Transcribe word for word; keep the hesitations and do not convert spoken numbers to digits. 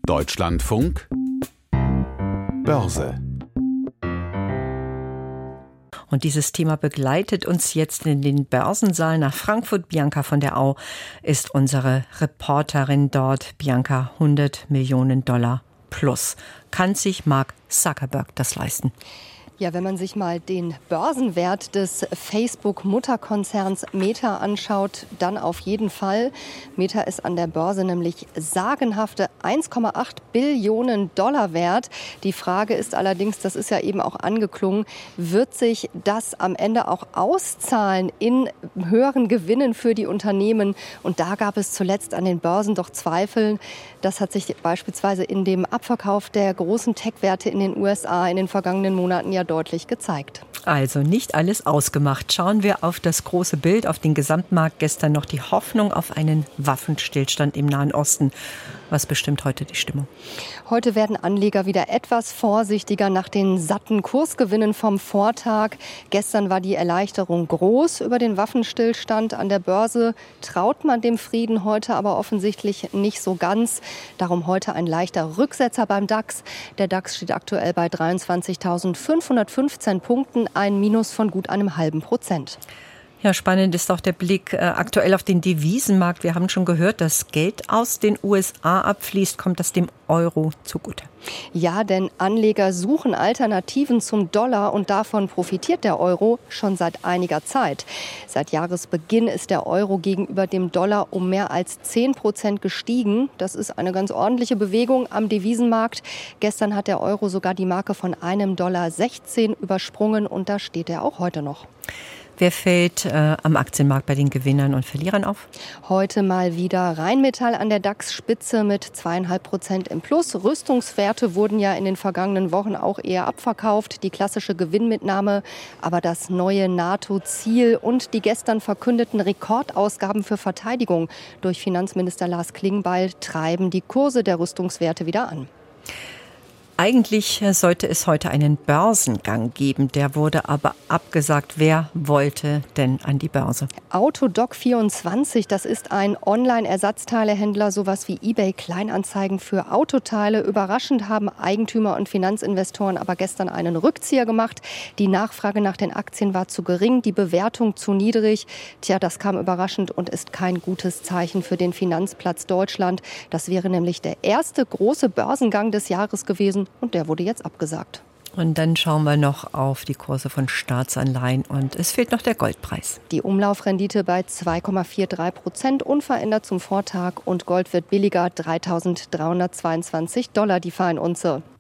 Deutschlandfunk Börse. Und dieses Thema begleitet uns jetzt in den Börsensaal nach Frankfurt. Bianca von der Au ist unsere Reporterin dort. Bianca, hundert Millionen Dollar plus. Kann sich Mark Zuckerberg das leisten? Ja, wenn man sich mal den Börsenwert des Facebook-Mutterkonzerns Meta anschaut, dann auf jeden Fall. Meta ist an der Börse nämlich sagenhafte eins Komma acht Billionen Dollar wert. Die Frage ist allerdings, das ist ja eben auch angeklungen, wird sich das am Ende auch auszahlen in höheren Gewinnen für die Unternehmen? Und da gab es zuletzt an den Börsen doch Zweifel. Das hat sich beispielsweise in dem Abverkauf der großen Tech-Werte in den U S A in den vergangenen Monaten ja deutlich gezeigt. Also nicht alles ausgemacht. Schauen wir auf das große Bild, auf den Gesamtmarkt. Gestern noch die Hoffnung auf einen Waffenstillstand im Nahen Osten. Was bestimmt heute die Stimmung? Heute werden Anleger wieder etwas vorsichtiger nach den satten Kursgewinnen vom Vortag. Gestern war die Erleichterung groß über den Waffenstillstand an der Börse. Traut man dem Frieden heute aber offensichtlich nicht so ganz. Darum heute ein leichter Rücksetzer beim DAX. Der DAX steht aktuell bei dreiundzwanzigtausendfünfhundertfünfzehn Punkten, ein Minus von gut einem halben Prozent. Ja, spannend ist auch der Blick äh, aktuell auf den Devisenmarkt. Wir haben schon gehört, dass Geld aus den U S A abfließt. Kommt das dem Euro zugute? Ja, denn Anleger suchen Alternativen zum Dollar und davon profitiert der Euro schon seit einiger Zeit. Seit Jahresbeginn ist der Euro gegenüber dem Dollar um mehr als zehn Prozent gestiegen. Das ist eine ganz ordentliche Bewegung am Devisenmarkt. Gestern hat der Euro sogar die Marke von einem Dollar sechzehn übersprungen und da steht er auch heute noch. Wer fällt äh, am Aktienmarkt bei den Gewinnern und Verlierern auf? Heute mal wieder Rheinmetall an der DAX-Spitze mit zweieinhalb Prozent im Plus. Rüstungswerte wurden ja in den vergangenen Wochen auch eher abverkauft. Die klassische Gewinnmitnahme, aber das neue NATO-Ziel und die gestern verkündeten Rekordausgaben für Verteidigung durch Finanzminister Lars Klingbeil treiben die Kurse der Rüstungswerte wieder an. Eigentlich sollte es heute einen Börsengang geben, der wurde aber abgesagt. Wer wollte denn an die Börse? Autodoc vierundzwanzig, das ist ein Online-Ersatzteilehändler, sowas wie eBay Kleinanzeigen für Autoteile. Überraschend haben Eigentümer und Finanzinvestoren aber gestern einen Rückzieher gemacht. Die Nachfrage nach den Aktien war zu gering, die Bewertung zu niedrig. Tja, das kam überraschend und ist kein gutes Zeichen für den Finanzplatz Deutschland. Das wäre nämlich der erste große Börsengang des Jahres gewesen. Und der wurde jetzt abgesagt. Und dann schauen wir noch auf die Kurse von Staatsanleihen und es fehlt noch der Goldpreis. Die Umlaufrendite bei zwei Komma dreiundvierzig Prozent, unverändert zum Vortag und Gold wird billiger, dreitausenddreihundertzweiundzwanzig Dollar die Feinunze.